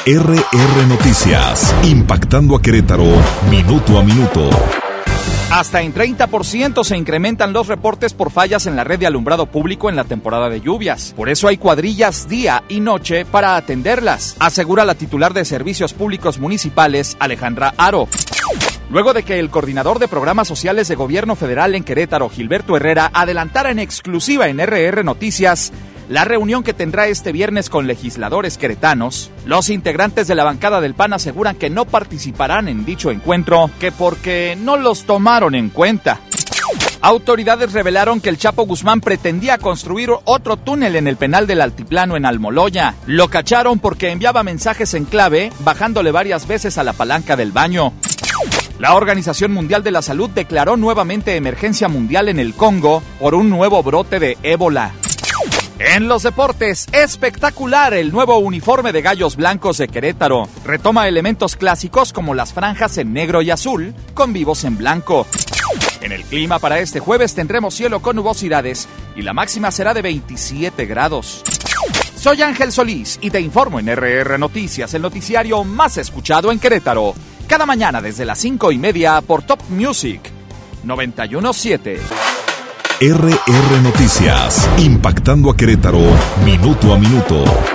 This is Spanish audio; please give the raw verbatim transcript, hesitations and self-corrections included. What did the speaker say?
R R Noticias, impactando a Querétaro, minuto a minuto. Hasta en treinta por ciento se incrementan los reportes por fallas en la red de alumbrado público en la temporada de lluvias. Por eso hay cuadrillas día y noche para atenderlas, asegura la titular de Servicios Públicos Municipales, Alejandra Aro. Luego de que el coordinador de programas sociales de gobierno federal en Querétaro, Gilberto Herrera, adelantara en exclusiva en R R Noticias la reunión que tendrá este viernes con legisladores queretanos, los integrantes de la bancada del P A N aseguran que no participarán en dicho encuentro, que porque no los tomaron en cuenta. Autoridades revelaron que el Chapo Guzmán pretendía construir otro túnel en el penal del Altiplano en Almoloya. Lo cacharon porque enviaba mensajes en clave, bajándole varias veces a la palanca del baño. La Organización Mundial de la Salud declaró nuevamente emergencia mundial en el Congo por un nuevo brote de ébola. En los deportes, espectacular el nuevo uniforme de Gallos Blancos de Querétaro. Retoma elementos clásicos como las franjas en negro y azul, con vivos en blanco. En el clima para este jueves tendremos cielo con nubosidades y la máxima será de veintisiete grados. Soy Ángel Solís y te informo en R R Noticias, el noticiario más escuchado en Querétaro. Cada mañana desde las cinco y media por Top Music noventa y uno punto siete. R R Noticias, impactando a Querétaro, minuto a minuto.